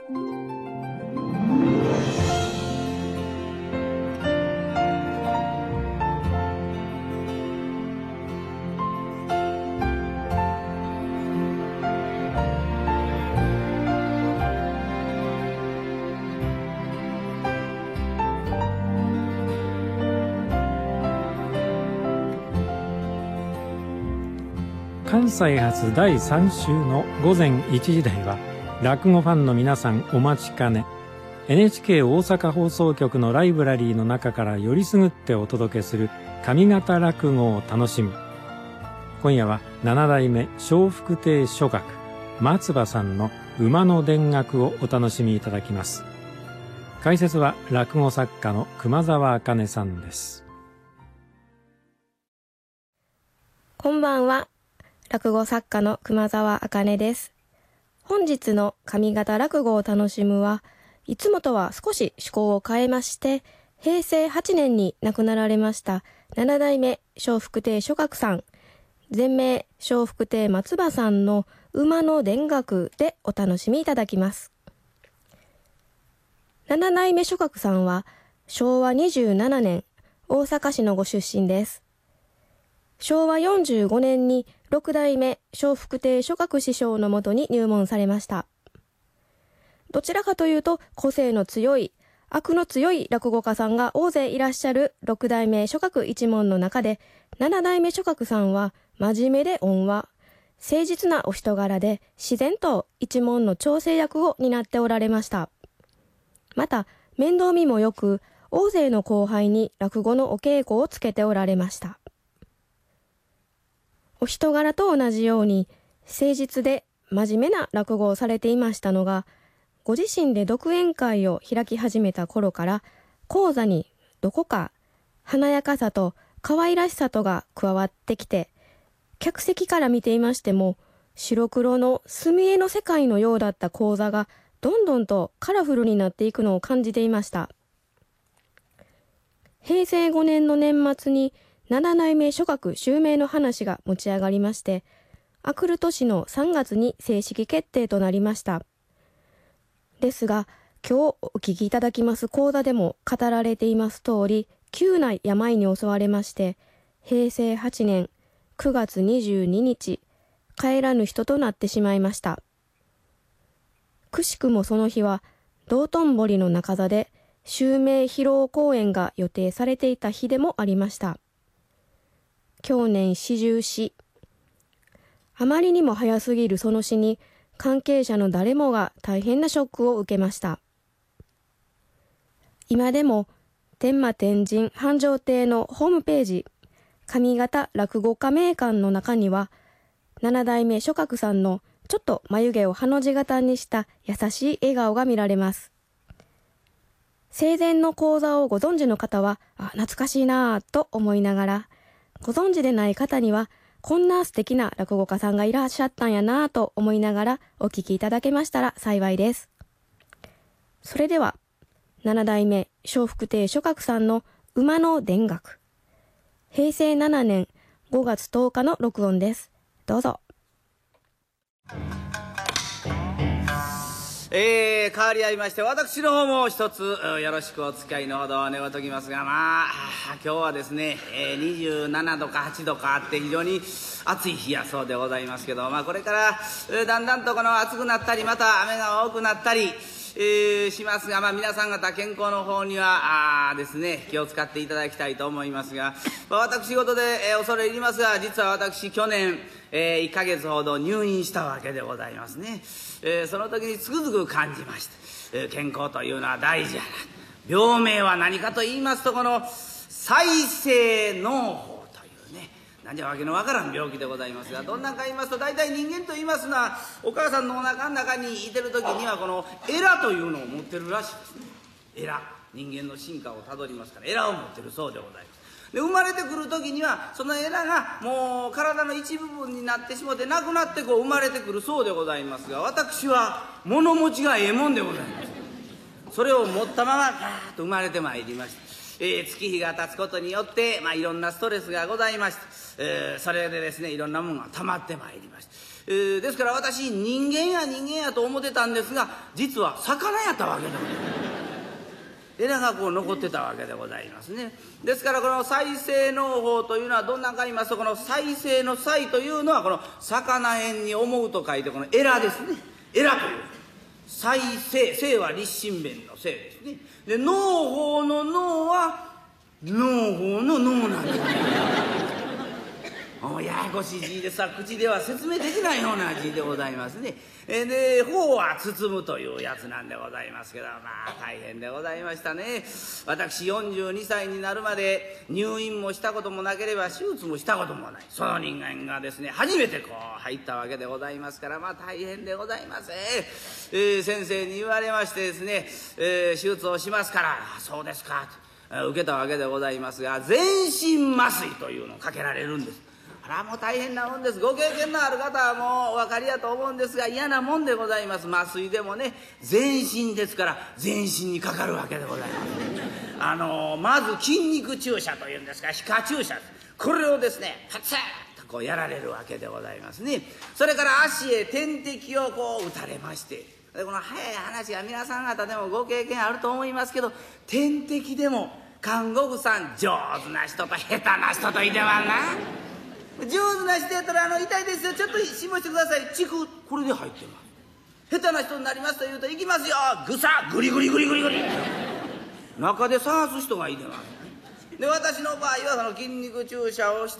関西発第3週の午前1時台は、落語ファンの皆さんお待ちかね、 NHK 大阪放送局のライブラリーの中からよりすぐってお届けする上方落語を楽しむ。今夜は7代目笑福亭松鶴松葉さんの馬の田楽をお楽しみいただきます。解説は落語作家の熊沢茜さんです。 こんばんは、落語作家の熊沢茜です。本日の上方落語を楽しむはいつもとは少し趣向を変えまして、平成8年に亡くなられました7代目笑福亭松鶴さん、前名笑福亭松葉さんの馬の田楽でお楽しみいただきます。7代目松鶴さんは昭和27年大阪市のご出身です。昭和45年に6代目笑福亭松鶴師匠のもとに入門されました。どちらかというと個性の強い、悪の強い落語家さんが大勢いらっしゃる6代目松鶴一門の中で、7代目松鶴さんは真面目で温和、誠実なお人柄で自然と一門の調整役を担っておられました。また面倒見もよく、大勢の後輩に落語のお稽古をつけておられました。お人柄と同じように誠実で真面目な落語をされていましたのが、ご自身で独演会を開き始めた頃から高座にどこか華やかさと可愛らしさとが加わってきて、客席から見ていましても白黒の墨絵の世界のようだった高座がどんどんとカラフルになっていくのを感じていました。平成5年の年末に7代目松鶴襲名の話が持ち上がりまして、あくる年の3月に正式決定となりました。ですが、今日お聞きいただきます講座でも語られています通り、急な病に襲われまして、平成8年9月22日、帰らぬ人となってしまいました。くしくもその日は、道頓堀の中座で襲名披露公演が予定されていた日でもありました。去年40死。あまりにも早すぎるその死に、関係者の誰もが大変なショックを受けました。今でも天満天神繁盛亭のホームページ、上方落語家名鑑の中には、7代目松鶴さんのちょっと眉毛をハの字型にした優しい笑顔が見られます。生前の講座をご存知の方は、懐かしいなぁと思いながら、ご存知でない方には、こんな素敵な落語家さんがいらっしゃったんやなぁと思いながらお聞きいただけましたら幸いです。それでは、7代目笑福亭松鶴さんの馬の田楽。平成7年5月10日の録音です。どうぞ。 変わり合いまして、私の方も一つよろしくお付き合いのほど願うときますが、今日はですね、27度か8度かあって非常に暑い日やそうでございますけど、これからだんだんとこの暑くなったり、また雨が多くなったりしますが、皆さん方健康の方にはですね、気を使っていただきたいと思いますが、私事で恐れ入りますが、実は私去年1ヶ月ほど入院したわけでございますね。その時につくづく感じまして、健康というのは大事やな。病名は何かと言いますと、この再生脳胞というね、何じゃわけのわからん病気でございますが、どんなんか言いますと、大体人間と言いますのは、お母さんのお腹の中にいてる時にはこのエラというのを持ってるらしいですね。エラ、人間の進化をたどりますからエラを持ってるそうでございます。で、生まれてくる時にはそのエラがもう体の一部分になってしもてなくなって生まれてくるそうでございますが、私は物持ちがええもんでございます。それを持ったままガーッと生まれてまいりました。 月日が経つことによって、いろんなストレスがございまして、それでですねいろんなものが溜まってまいりまして、ですから私人間やと思ってたんですが、実は魚やったわけでございます。エラがこう残ってたわけでございますね。ですからこの再生農法というのはどんなか言いますと、この再生の再というのはこの魚辺に思うと書いてこのエラですね。エラという再生、生は立身弁の生ですね。で農法の農は農法の農なんですね。ややこしい字でさ、口では説明できないような字でございますね。で法は包むというやつなんでございますけど、大変でございましたね。私42歳になるまで入院もしたこともなければ手術もしたこともない、その人間がですね初めてこう入ったわけでございますから、大変でございます。先生に言われましてですね、手術をしますから、そうですかと受けたわけでございますが、全身麻酔というのをかけられるんです。もう大変なもんです。ご経験のある方はもうお分かりやと思うんですが、嫌なもんでございます。麻酔でもね全身ですから全身にかかるわけでございます。まず筋肉注射というんですか、皮下注射、これをですねパツッとこうやられるわけでございますね。それから足へ点滴をこう打たれまして、でこの早い話は皆さん方でもご経験あると思いますけど、点滴でも看護婦さん上手な人と下手な人といてはな。上手な人やったら痛いですよ、ちょっと辛抱してください、チクこれで入ってます。下手な人になりますと言うと、行きますよグサグリグリグリグリグリ中で探す人がいてます。で私の場合はその筋肉注射をして、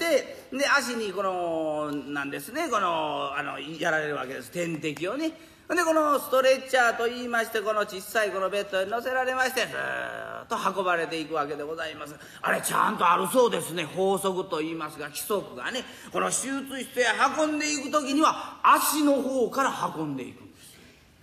で足にこのなんですね、このやられるわけです、点滴をね。でこのストレッチャーといいまして、この小さいこのベッドに乗せられまして、ずーっと運ばれていくわけでございます。あれちゃんとあるそうですね、法則といいますが規則がね。この手術室へ運んでいく時には足の方から運んでいくんです。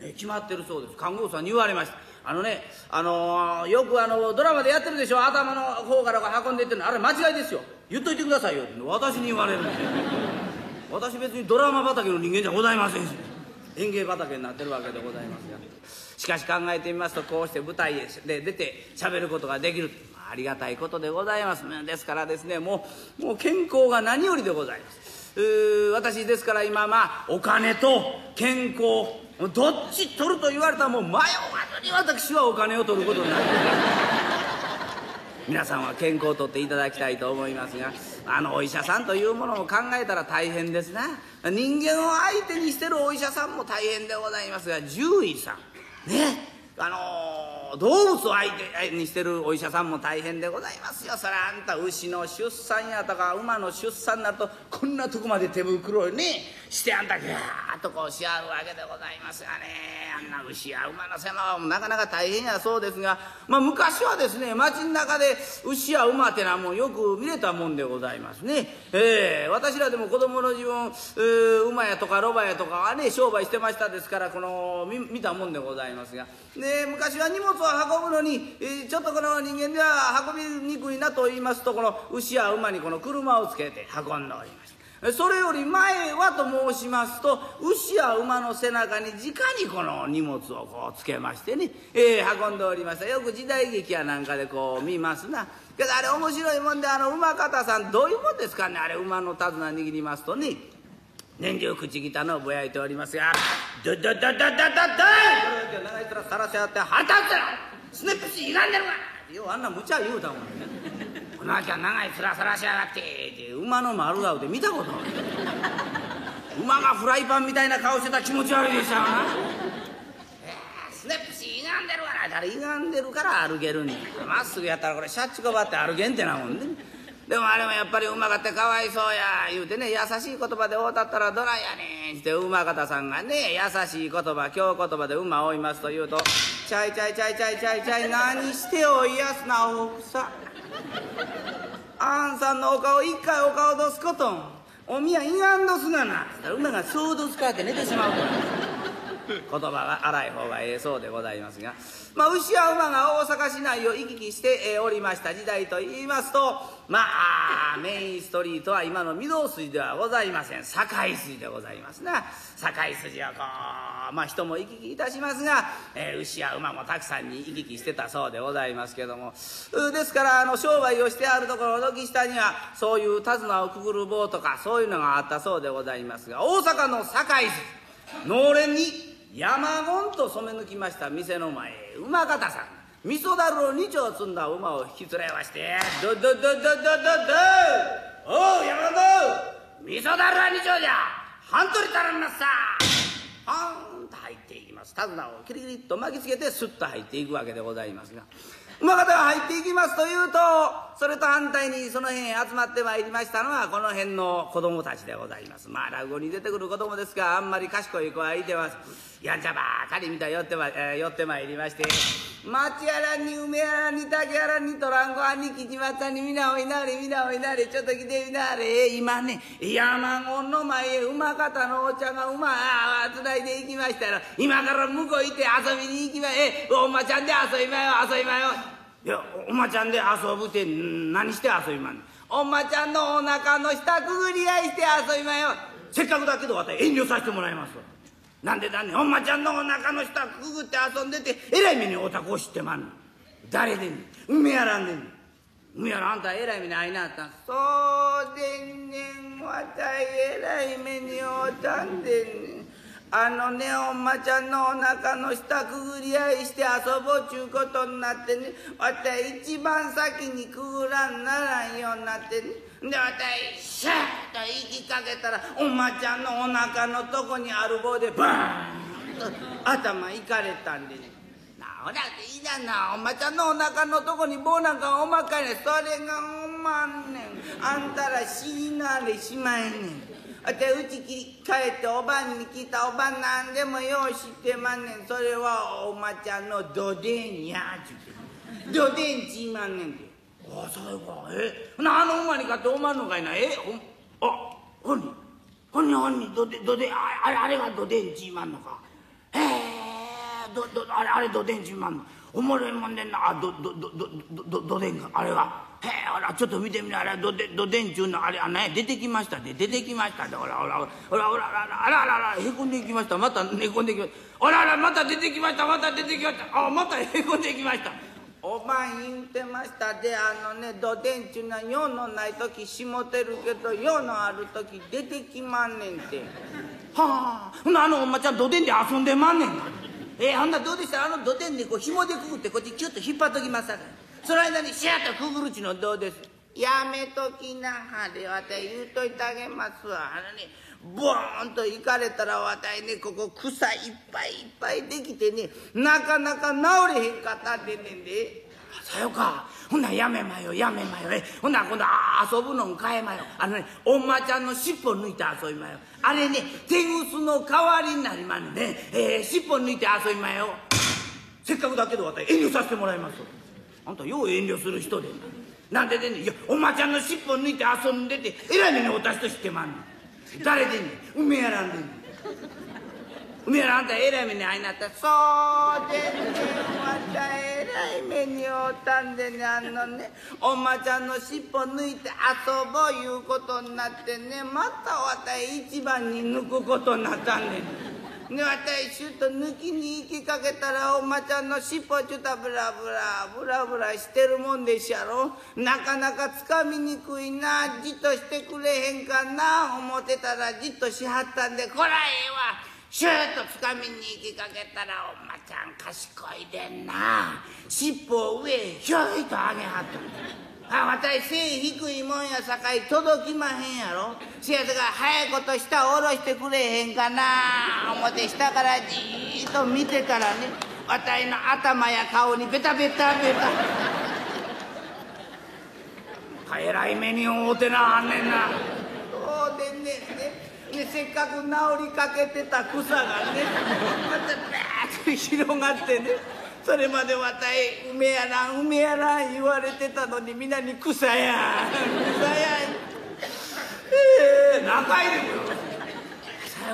決まってるそうです。看護婦さんに言われました。よくドラマでやってるでしょ、頭の方から運んでいってるの、あれ間違いですよ、言っといてくださいよって私に言われるんですよ。私別にドラマ畑の人間じゃございませんし、園芸畑になってるわけでございますが、しかし考えてみますと、こうして舞台で出て喋ることができる、ありがたいことでございます。ですからですね、もう健康が何よりでございます。私ですから今お金と健康どっち取ると言われたらもう迷わずに私はお金を取ることになる。皆さんは健康をとっていただきたいと思いますが、お医者さんというものを考えたら大変ですな。人間を相手にしてるお医者さんも大変でございますが、獣医さんね、動物を相手にしてるお医者さんも大変でございますよ。そらあんた牛の出産やとか馬の出産になるとこんなとこまで手袋にねしてあんたギャーッとこうしはるわけでございますがね、あんな牛や馬の世話はなかなか大変やそうですが、昔はですね街の中で牛や馬ってのはもうよく見れたもんでございますね。私らでも子供の自分馬やとかロバやとかはね商売してましたですから、見たもんでございますが、で昔は荷物を運ぶのに、ちょっとこの人間では運びにくいなと言いますと、この牛や馬にこの車をつけて運んでおりました。それより前はと申しますと、牛や馬の背中に直にこの荷物をこうつけましてね、運んでおりました。よく時代劇やなんかでこう見ますな。けどあれ面白いもんで、馬方さんどういうもんですかね、あれ馬の手綱握りますとね、年中口汚のぼやいておりますが、ドッドッドッドッドッドッドッ長い面さらしあって、はたってなスネップシー歪んでるわ、ようあんな無茶言うたもんね。この秋は長い面さらしやがってって馬の丸顔で見たことない。馬がフライパンみたいな顔してたら気持ち悪いでしたわな。スネップシー歪んでるわな、あれ歪んでるから歩けるんや。まっすぐやったらこれシャッチコバって歩けんってなもんね。でもあれもやっぱり馬がってかわいそうや言うてね、優しい言葉で会うたったらどないやねんって馬方さんがね、優しい言葉京言葉で馬を追いますと言うと、ちゃいちゃいちゃいちゃいちゃいちゃい、何しておいやすなおふさ、あんさんのお顔一回お顔どすことんおみやいがんどすがな、馬がそうどすかって寝てしまうから言葉が荒い方がええそうでございますが、牛や馬が大阪市内を行き来しておりました時代といいますと、メインストリートは今の御堂筋ではございません、堺筋でございますな。堺筋は人も行き来いたしますが、牛や馬もたくさんに行き来してたそうでございますけども、ですから商売をしてあるところの軒下にはそういう手綱をくぐる棒とかそういうのがあったそうでございますが、大阪の堺筋農連に山門と染め抜きました店の前へ馬方さん味噌だるを2丁積んだ馬を引き連れまして「どおう山門味噌だるは2丁じゃ半取り頼みますさ」パーンと入っていきます。手綱をキリキリっと巻きつけてスッと入っていくわけでございますが、馬方が入っていきますというと、それと反対にその辺へ集まってまいりましたのはこの辺の子供たちでございます。落語に出てくる子供ですがあんまり賢い子はいてます。やんちゃばっかり見た寄ってまいりまして、町やらに梅やらに竹やらにトランコはに吉松さんに皆おいなれちょっと来てみなれ。今ね山門の前へ馬方のお茶が馬つないでいきましたら、今から向こう行って遊びに行きまお馬ちゃんで遊びまよ。いやお馬ちゃんで遊ぶって何して遊びまんねん。お馬ちゃんのお腹の下くぐり合いして遊びまよ。せっかくだけど私遠慮させてもらいますわ。なんでだねん、お馬ちゃんのお腹の下くぐって遊んでてえらい目におたこを知ってまんねん。誰でんねん、梅やらんでんねん。梅やらあんたえらい目に遭いなったん。そうでんねん、わたいえらい目に遭うたんでんねん。お馬ちゃんのお腹の下くぐり合いして遊ぼうちゅうことになってね、わたい一番先にくぐらんならんようになってね。でわたいシャーッと行きかけたらお馬ちゃんのお腹のとこにある棒でバーンと頭いかれたんでね。ほらいいだな、お馬ちゃんのお腹のとこに棒なんかおまかいねん。それがおまんねん。あんたら死になれしまえねん。うち帰っておばんに来た。おばんなんでもよう知ってまんねん。それはお馬ちゃんのどでんやっちゅうてどでんちいまんねんて。ああそうか。馬に買っておまんのかいな。ほんにどであれがどでんちいまんのか。あれどでんちいまんの。おもろいもんでんな。どでんかあれが。ほらちょっと見てみな。あれどでんちゅうのあれ出てきましたで。ほらあらへこんでいきました。また寝込んでいきました。あらまた出てきました。またへこんでいきました。おばん言うてましたで、どでんちゅうのは用のない時しもてるけど用のある時出てきまんねんて。はあ、ほなお馬ちゃんどでんで遊んでまんねんか。ほんなどうでした。どでんで紐でくぐってこっちキュッと引っ張っときますさかい。その間にシャーッとくぐるちのどうです。やめときなはれ。わたい言うといてあげますわ。ボーンと行かれたらわたいねここ草いっぱいできてねなかなか治れへんかったんでねんで。さよか。ほんなやめまよ。ほんな今度遊ぶのん変えまよ。お馬ちゃんの尻尾抜いて遊びまよ。あれね手ぐすの代わりになりまんね。尻尾抜いて遊びまよ。せっかくだけどわたい遠慮させてもらいます。あんたよう遠慮する人でなんででんねん。いやお馬ちゃんの尻尾抜いて遊んでてえらい目におたしと知ってまんねん。誰でんねん。梅やらんでんねん。梅やらあんたえらい目に遭いなった。そうでんねん。またえらい目に遭うたんでね。お馬ちゃんの尻尾抜いて遊ぼういうことになってね、またわたい一番に抜くことになったんでね。で私シュッと抜きに行きかけたらお馬ちゃんの尻尾ちゅたブラブラしてるもんでしゃろ。なかなかつかみにくいな。じっとしてくれへんかな思ってたらじっとしはったんで、こらええわ。シューッとつかみに行きかけたらお馬ちゃん賢いでんな。尻尾を上へひょいと上げはった。わたい背低いもんやさかい届きまへんやろ。せやさか早いこと下下ろしてくれへんかな思って下からじーっと見てたらね、わたいの頭や顔にベタえらい目に遭うてなはんねんな。そうでんねんね。せっかく治りかけてた草がねまたバーッと広がってね、それまでわたい梅やらん言われてたのに皆に草や仲いいでよ。さよか。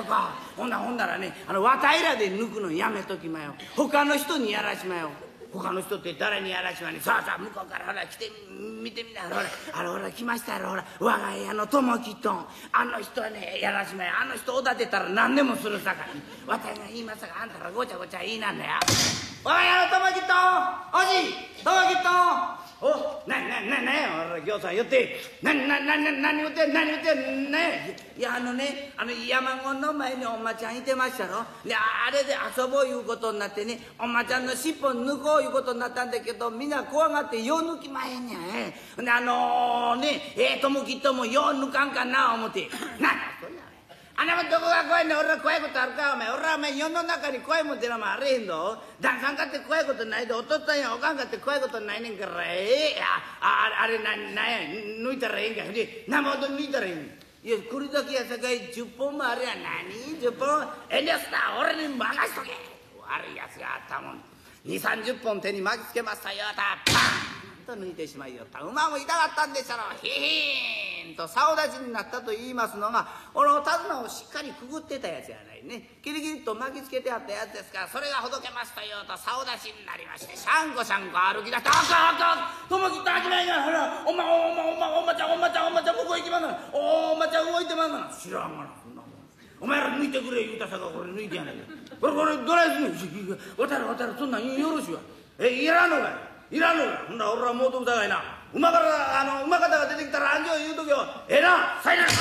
ほんならねわたいらで抜くのやめときまよ。他の人にやらしまよ。他の人って誰にやらしまね。さあさあ向こうからほら来て見てみな。ほら来ましたやろ。ほら我が家の友吉とあの人はねやらしまよ。あの人おだてたら何でもするさかい。わたいが言いますがあんたらごちゃごちゃ言いなんだよ。我が家の友吉とおじ友吉とおなほらぎょうさん言って何言ってんね。いや山子の前におまちゃんいてましたろ。であれで遊ぼういうことになってねおまちゃんの尻尾抜こういうことになったんだけどみんな怖がってよう抜きまへんねん。で友吉ともよう抜かんかな思ってなんだそんなあんなもんどこが怖いねん。俺は怖いことあるかお前。俺はお前世の中に怖いもんってのもあれへんぞ。旦さんかって怖いことないでおとっつぁんやおかんかって怖いことないねんからあれなんや抜いたらええんかで生ほど抜いたらええん。いやこれだけやさかい10本もあるや何10本遠慮した俺に任しとけ。悪いやつがあったもん20-30本手に巻きつけましたよたパンと抜いてしまいよった。馬も痛かったんでしたろ。ヒヒーンと竿立ちになったと言いますのがこの手綱をしっかりくぐってたやつやないね。キリキリと巻きつけてあったやつですからそれがほどけましたよと竿立ちになりましてシャンコ歩き出してあかん友吉と始まりがほらおまちゃん向こう行きまんな。おまちゃん動いてまんな。知らんがなそんなもん。お前ら抜いてくれ言うたさかこれ抜いてやないか。これどないすんねん。渡るそんなんよろしいわ。いらんのかいらんのか。ほんなら俺はもうとくたがいな馬方が出てきたら安城言うときよなさいな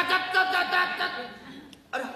あれ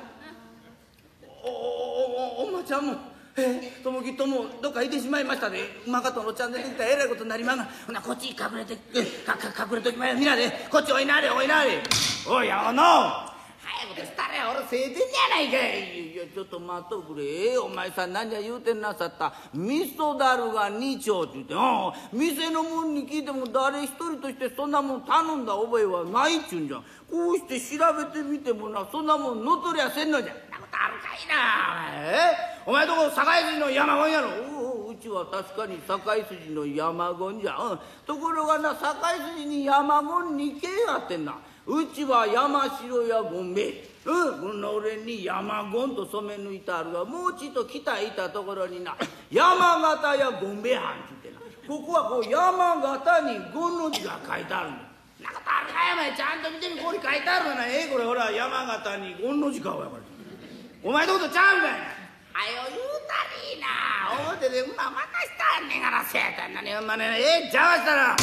おまちゃんも友吉ともどっかいてしまいましたで。馬方のおっちゃん出てきたらえらいことになりまんがほなこっち隠れときまよ。みんなでこっちおいなれ。おいや早いことしたらや俺せいてんじゃないかい。いやちょっと待っとくれ。お前さん何じゃ言うてんなさった味噌だるが2丁って言って店の者に聞いても誰一人としてそんなもん頼んだ覚えはないっちゅうんじゃん。こうして調べてみてもなそんなもんのとりゃせんのじゃ。そんなことあるかいな。お前とこ堺筋の山権やろ。うちは確かに堺筋の山権じゃ。ところがな堺筋に山権2軒あってんな。うちは山城やごんべこの俺に山権と染め抜いてあるがもうちっと北へいたところにな山形やごんべ藩って言ってなここはこう山形に権の字が書いてあるんだ。なことあるかやまいちゃんと見てみここに書いてあるなこれほら山形に権の字かおやこれお前のことちゃうんかいな。はよ言うたりな表で馬任したんねんからせやったんなねほんまね邪魔したら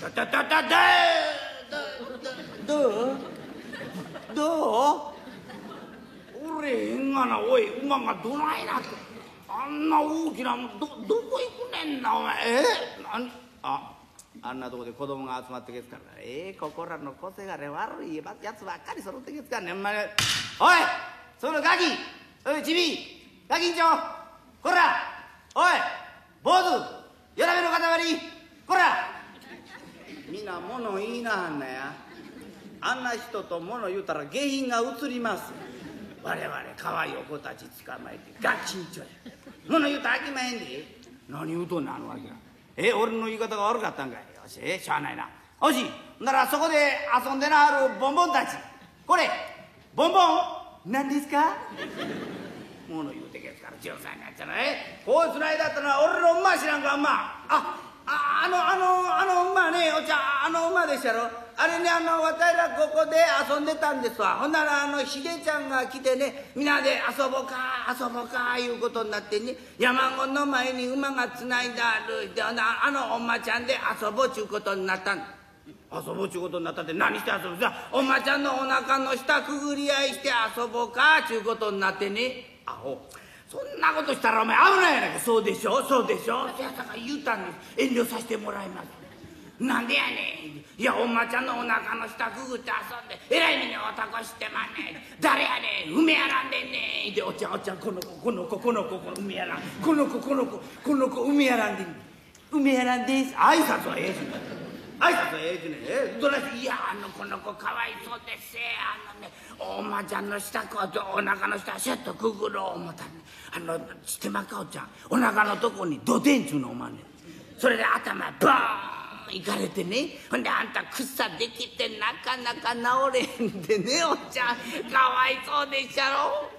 どう俺へんがなおい馬がどないなってあんな大きなもんどこ行くねんなお前あんなとこで子供が集まってけつからここらの個性が悪いやつばっかり揃ってけつからねんまねおいそのガキおいチビガキンチョこらおい坊主よらべの塊こらみんな物言いなはんなや。あんな人と物言うたら下品が移ります。我々可愛いお子たち捕まえてガッチンチョや物言うたらあきまへんで。何言うとんねんあのわけが俺の言い方が悪かったんかい。よししゃあないな。おしならそこで遊んでなはるボンボンたちこれボンボン何ですか物言うてけつから13になっちゃうなこいつの間だったら俺の馬知らんか馬あの馬ねお茶馬でしたろ。あれねわたいらここで遊んでたんですわ。ほんならひでちゃんが来てねみんなで遊ぼうかいうことになってね山子の前に馬がつないであるでお馬ちゃんで遊ぼうちゅうことになったん。遊ぼうちゅうことになったって何して遊ぶさお馬ちゃんのお腹の下くぐり合いして遊ぼうかちゅうことになってねアホそんなことしたらお前危ないやないか。そうでしょせやさか言うたんです遠慮させてもらいます。なんでやねん。いやお馬ちゃんのお腹の下くぐって遊んでえらい目に男してまんねん。誰やねん梅やらんでんねんでおっちゃんこの子梅やらんこの子梅やらんでん梅やらんです挨拶はええしねどないしていやこの子かわいそうですお馬ちゃんの下お腹の下シュッとくぐろう思ったんね知ってまっかおっちゃんお腹のとこにどでんちゅうのおまんねん。それで頭バーンいかれてねほんであんた草できてなかなか治れへんでねおっちゃんかわいそうでっしゃろ。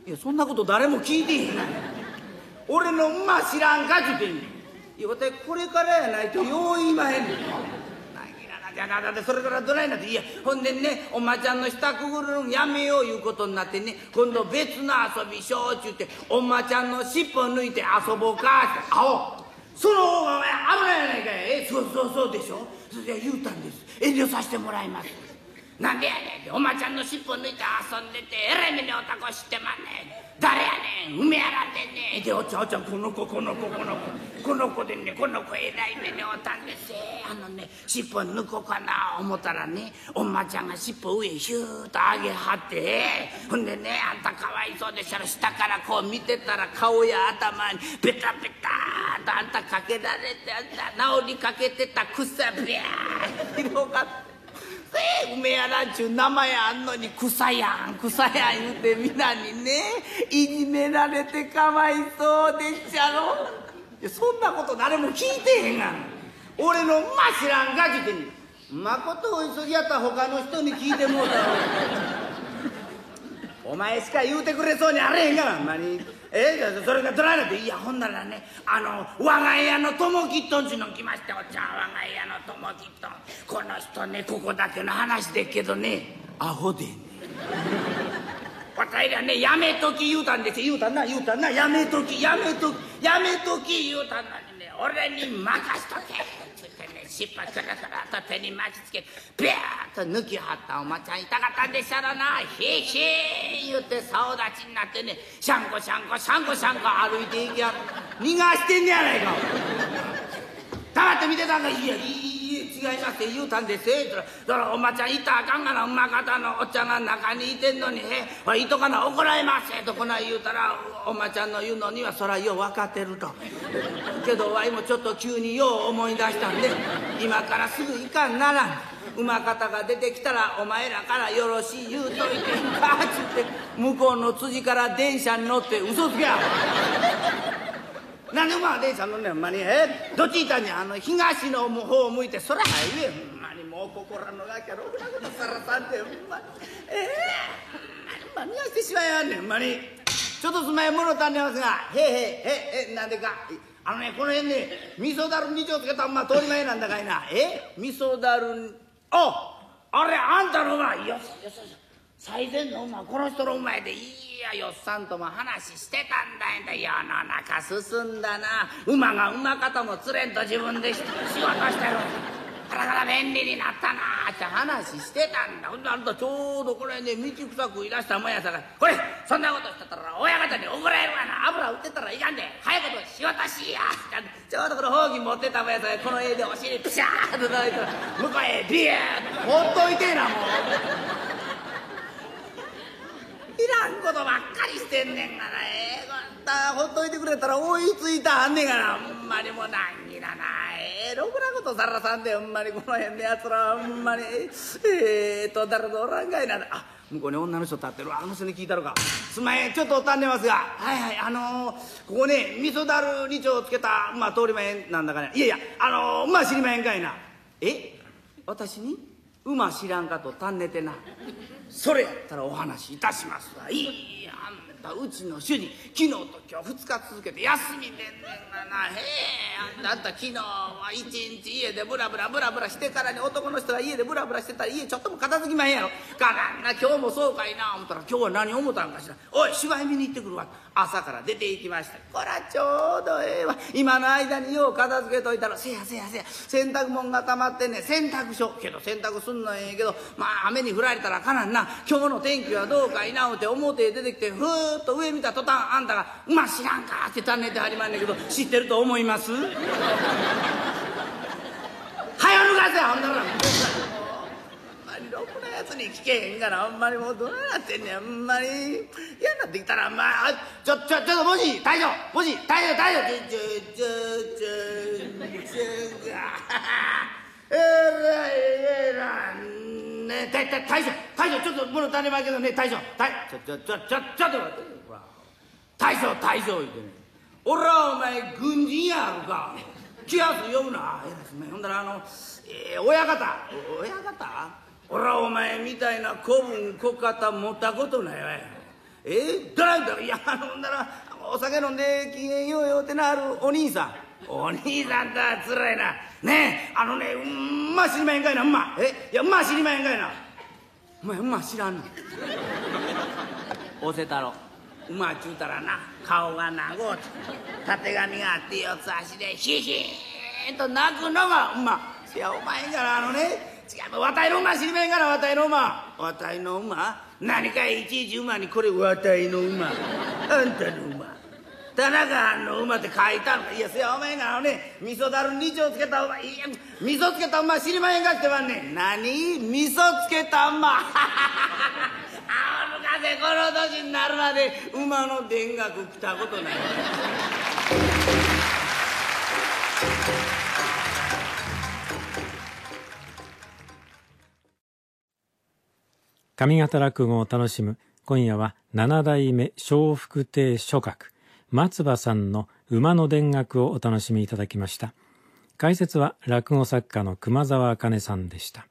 いやそんなこと誰も聞いてへんがな。俺の馬知らんかっちゅうてんねん。いやわたいこれからやないとよう言いまへんねん。じゃあだってそれからどないなっていやほんでねおまちゃんの下くぐるんやめよういうことになってね今度別の遊びしようっちゅうておまちゃんの尻尾抜いて遊ぼうかってあおその方がお前危ないやないかいそうでしょそれで言うたんです遠慮させてもらいますなんでやねんっておまちゃんの尻尾抜いて遊んでてえらい目におたこ知ってまんねん誰やねん梅やらんでんねんでおっちゃんこの子でねこの子えらい目におたんです尻尾抜こうかな思ったらねおまちゃんが尻尾上ヒューッと上げはってほんでねあんたかわいそうでしたら下からこう見てたら顔や頭にペタペタとあんたかけられてあんた治りかけてた草ビャー広がって梅やらんちゅう名前あんのに草やん言うて皆にねいじめられてかわいそうでっちゃろいやそんなこと誰も聞いてへんがな俺の馬知らんかっちゅうてんねんまことお急ぎやったら他の人に聞いてもうたわお前しか言うてくれそうにあれへんがなほんまにそれがどないなっていやほんならね我が家の友吉っとんちゅうの来ましておっちゃん我が家の友吉っとんこの人ねここだけの話でっけどねアホでんねんわたいらねやめとき言うたんです言うたなやめとき言うたのにね俺に任しとけってね尻尾くるくると手に巻きつけてビャーッと抜きはったおまちゃん痛かったんでしゃろなヒヒー言うて竿立ちになってねシャンコ歩いていきや逃がしてんねやないか黙って見てたんかいや違いますって言うたんですだからおまちゃんいたらあかんがな馬方のおっちゃんが中にいてんのにいとかな怒られますとこない言うたらおまちゃんの言うのにはそらよう分かってるとけどわいもちょっと急によう思い出したんで今からすぐ行かんならん馬方が出てきたらお前らからよろしい言うといてんかっつって向こうの辻から電車に乗って嘘つけやなんで馬が電車乗んねんほんまにどっち行ったんじゃ東の方を向いて空入れほんまにもう心のがきゃろくなことさらさんでほんまにほんまに逃がしてしまいやんねんほんまにちょっとすまへんものたんでますがなんでかこの辺ね味噌だる2丁つけた馬通り前なんだかいな味噌だるあれあんたの馬よし最前の馬この人の馬やでいやよっさんとも話してたんだよ世の中進んだな馬が馬方も釣れんと自分で仕事してるから便利になったなって話してたんだほんであんたちょうどこれね道草食い出したもんやさかこれそんなことしてたら親方に怒られるわな油売ってたらいかんで早いこと仕事しやちょうどこのほうき持ってたもんやさかこの絵でお尻ピシャーッと叩いたら向こうへビューッとほっといてえなもういらんことばっかりしてんねんがなほっといてくれたら追いついたはんねんがなほんまにもう難儀だなろくなことさらさんでほんまにこの辺のやつらほんまに誰とおらんかいな向こうに女の人立ってる人に聞いたろかすまへんちょっとおったんでますがここね味噌だる2丁つけた通りまへんなんだかねいや馬知りまへんかいな私に馬知らんかと尋ねてなそれやったらお話しいたしますわいやあんたうちの主人昨日と今日2日続けて休みでんねんがなあんた昨日は一日家でブラブラしてからに男の人が家でブラブラしてたら家ちょっとも片付きまへんやろかなんな今日もそうかいな思ったら今日は何思ったんかしらおい芝居見に行ってくるわ朝から出て行きましたこらちょうどええわ今の間によう片付けといたらせや洗濯物が溜まってね洗濯しようけど洗濯すんのええけど雨に降られたらかなんな今日の天気はどうかいな思って表へ出てきてふーっと上見た途端あんたが「馬知らんか」って尋ねてはりまんねんけど知ってると思いますはよ脱がせやほんならろくなやつに聞けへんからほんまにもうどないなってんねんほんまに嫌になってきたらちょっともし大将大将ちょっと物足りまいけどね大将ちょっと待って大将言うてね俺はお前軍人やあるか気安呼ぶなほんだら親方俺はお前みたいな子分小方持ったことないわドライブだ。いや、ほんならお酒飲んで機嫌ようようてなるお兄さん。お兄さんとはつらいな。ねえ、知りまへんかいな、いや、知りまへんかいな。お前、知らんの。おせ太郎。ちゅうたらな、顔が長うて、たてがみがあって四つ足でヒヒーンと泣くのがせやお前から違う、わたいの馬知りまへんから、わたいの馬。わたいの馬？何かいちいち馬にこれわたいの馬。あんたの馬。田中藩の馬って書いたのか。いや、せやお前が味噌だるに2丁つけた馬。いや、味噌つけた馬知りまへんかってばんねん。何？味噌つけた馬。昔この年になるまで馬の田楽来たことない。 上方落語を楽しむ。今夜は七代目笑福亭松鶴松葉さんの馬の田楽をお楽しみいただきました。解説は落語作家の熊沢茜さんでした。